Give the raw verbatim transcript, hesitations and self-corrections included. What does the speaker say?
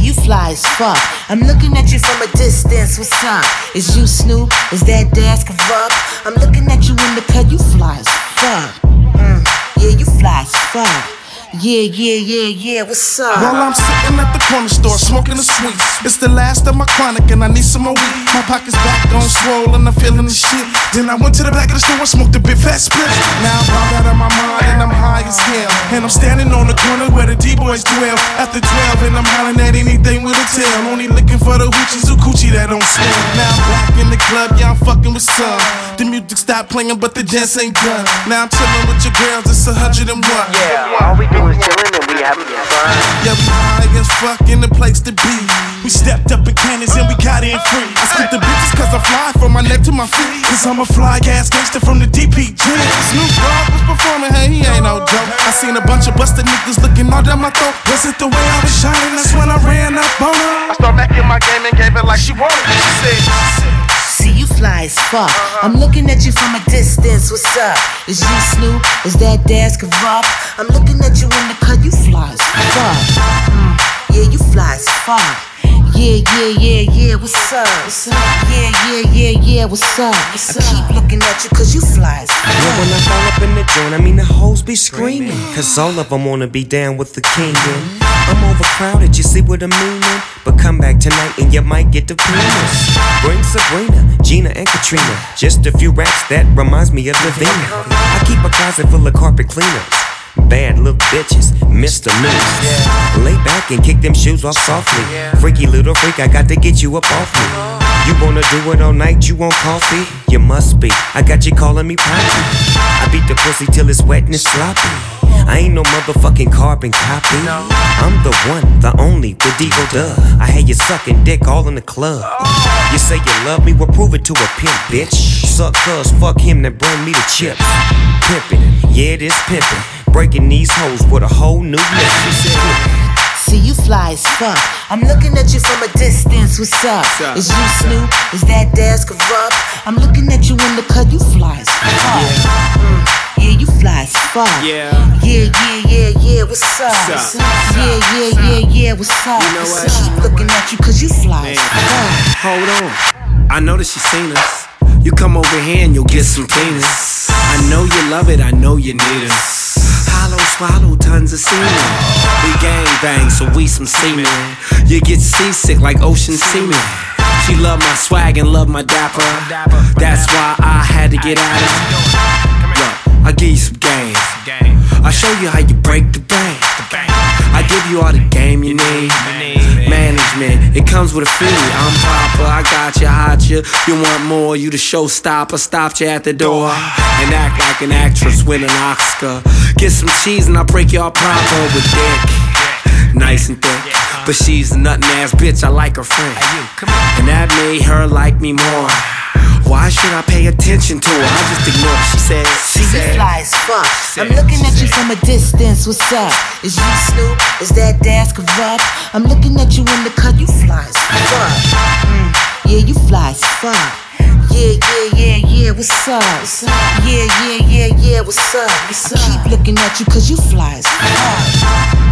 you fly as fuck. I'm looking at you from a distance, what's up? Is you Snoop? Is that Dash Corrupt? I'm looking at you in the cut, you fly as fuck. Mm, yeah, you fly as fuck. Yeah, yeah, yeah, yeah, what's up? While I'm sitting at the corner store smoking the sweets, it's the last of my chronic and I need some more weed. My pocket's back on swole and I'm feeling the shit. Then I went to the back of the store and smoked a big fat split. Now I'm wild out of my mind and I'm high as hell. And I'm standing on the corner where the D-boys dwell. After twelve and I'm hollering at anything with a tail. Only looking for the hoochies who coochie that don't swim. Now I'm back in the club, yeah, I'm fucking with some. The music stopped playing but the dance ain't done. Now I'm chilling with your girls, it's a hundred and one. Yeah, all we do is chillin' and we having fun. Yeah, we high as fuck in the place to be. We stepped up in cannons and we got in free. I skip the bitches cause I fly from my neck to my feet. Cause I'm a fly ass gangster from the D P G. Snoop Dogg was performing, hey, he ain't no joke. I seen a bunch of busted niggas looking all down my throat. Was it the way I was shining? That's when I ran up on her. I started back in my game and gave it like she wanted. She said, see you fly as fuck. I'm looking at you from a distance, what's up? Is you Snoop? Is that Dash Corrupt? I'm looking at you in the cut, you fly as fuck. Mm, yeah, you fly as fuck. Yeah, yeah, yeah, yeah, what's up? What's up? Yeah, yeah, yeah, yeah, what's up? What's I keep looking at you cause you fly as fuck. Yeah, when I fall up in the joint, I mean the hoes be screaming. Cause all of them wanna be down with the king. And I'm overcrowded, you see what I mean? But come back tonight and you might get the penis. Bring Sabrina, Gina and Katrina. Just a few raps that reminds me of Lavina. I keep a closet full of carpet cleaners. Bad little bitches, misdemeanors. Yeah. Lay back and kick them shoes off softly. Yeah. Freaky little freak, I got to get you up off me. You wanna do it all night, you want coffee? You must be, I got you calling me poppy. I beat the pussy till it's wet and it's sloppy. I ain't no motherfucking carbon copy. I'm the one, the only, the Digo Duh. I had you sucking dick all in the club. You say you love me, well prove it to a pimp, bitch. Suck cuz, fuck him, then bring me the chips. Pimpin', yeah it is pimpin'. Breaking these hoes with a whole new lick. See you fly as fuck. I'm looking at you from a distance, what's up? Is you Snoop? Is that Dash Corrupt? I'm looking at you in the cut, you fly as fuck. Yeah, mm, yeah you fly as fuck. Yeah, yeah, yeah, yeah, yeah, what's up? What's up? Yeah, yeah, yeah, yeah, what's up? You know what? I keep looking at you cause you fly as fuck. Hold on, I know that she seen us. You come over here and you'll get some penis. I know you love it, I know you need us. Hollow swallow tons of semen. We gang bang, so we some semen. You get seasick like ocean semen. She love my swag and love my dapper. That's why I had to get at her. Look, I give you some game. I show you how you break the bank. I give you all the game you need. Management, it comes with a fee. I'm proper, I got you, hot you. You want more, you the showstopper. Stopped you at the door and act like an actress with an Oscar. Get some cheese and I'll break y'all proper with dick. Nice and thick, but she's a nuttin' ass bitch, I like her friend. And that made her like me more. Why should I pay attention to her? I just ignore her. She said, she See said, you fly as fuck. I'm looking at you from a distance, what's up? Is you Snoop? Is that Dash Corrupt? I'm looking at you in the cut, you fly as fuck. Mm, yeah, you fly as fuck. Yeah, yeah, yeah, yeah, what's up? Yeah, yeah, yeah, yeah, what's up? I keep looking at you cause you fly as fuck.